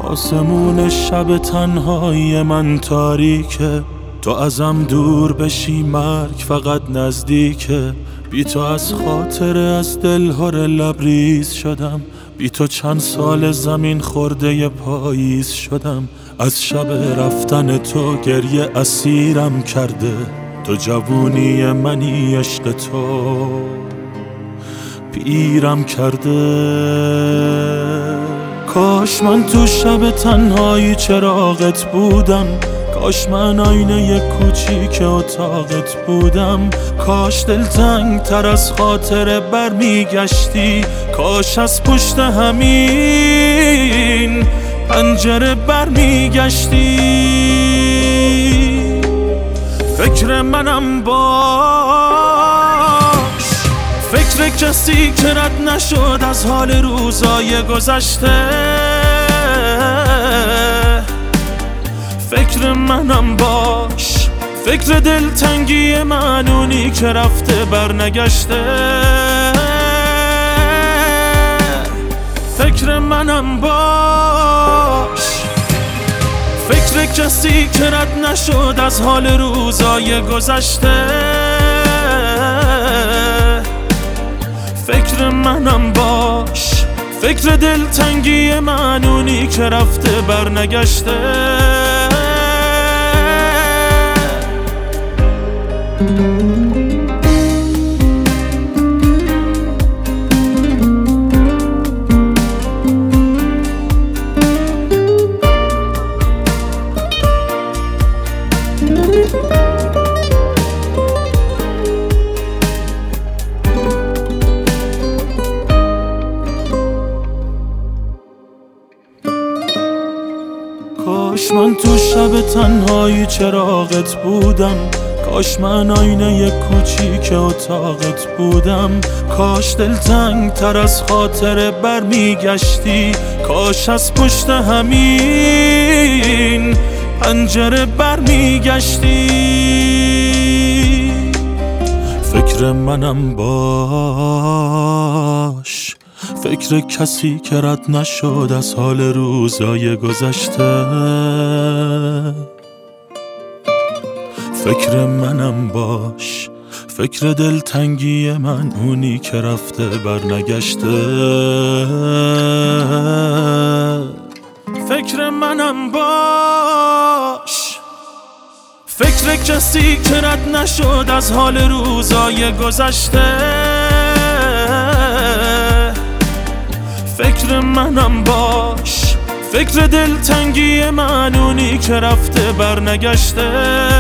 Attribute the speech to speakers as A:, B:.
A: آسمون شب تنهایی من تاریکه، تو ازم دور بشی مرگ فقط نزدیکه. بی تو از خاطره از دلهار لبریز شدم، بی تو چند سال زمین خورده پاییز شدم. از شب رفتن تو گریه اسیرم کرده، تو جوونی منی عشق تو پیرم کرده. کاش من تو شب تنهایی چراغت بودم، کاش من آینه کوچیک اتاقت بودم. کاش دلتنگ تر از خاطره برمیگشتی، کاش از پشت همین پنجره برمیگشتی. فکر منم باش، فکر کسی که رد نشد از حال روزای گذشته. فکر منم باش، فکر دلتنگی من اونی که رفته برنگشته. فکر منم باش، فکر کسی که رد نشد از حال روزای گذشته. فکر منم باش، فکر دلتنگی من اونی که رفته برنگشته. کاش من تو شب تنهایی چراغت بودم، کاش من آینه کوچیک اتاقت بودم. کاش دلتنگ تر از خاطره برمیگشتی، کاش از پشت همین پنجره برمیگشتی. فکر منم باش، فکر کسی که رد نشد از حال روزای گذشته. فکر منم باش، فکر دلتنگی من اونی که رفته برنگشته. فکر منم باش، فکر کسی که رد نشد از حال روزای گذشته. فکر منم باش، فکر دلتنگی من اونی که رفته برنگشته.